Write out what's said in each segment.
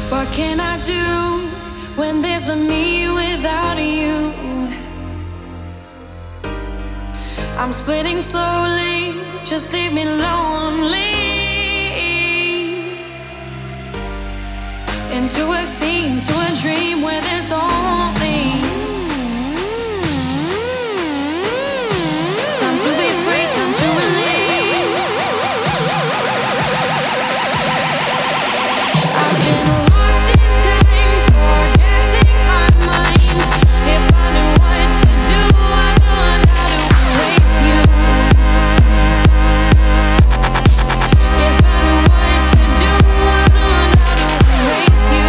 What can I do when there's a me without you? I'm splitting slowly, just leave me lonely. Into a scene, to a dream where there's only time to be free, time to release. I've been lost in time, forgetting my mind. If I knew what to do, I'd learn how to erase you. If I knew what to do, I'd learn how to erase you.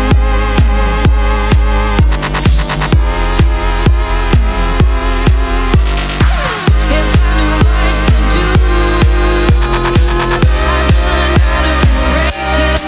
If I knew what to do, I'd learn how to erase you.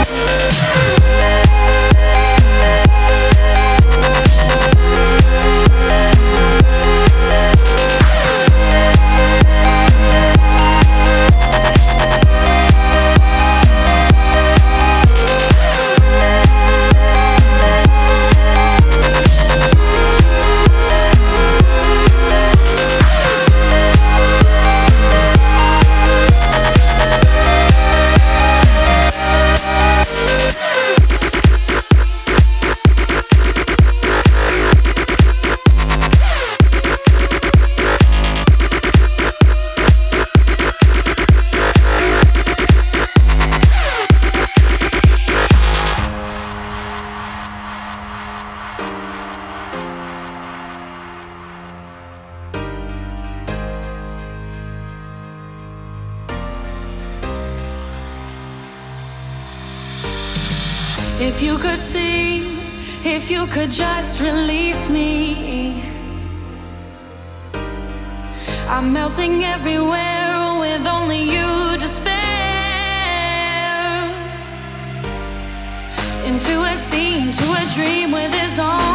If you could see, if you could just release me. I'm melting everywhere with only you to spare. Into a scene, to a dream where there's all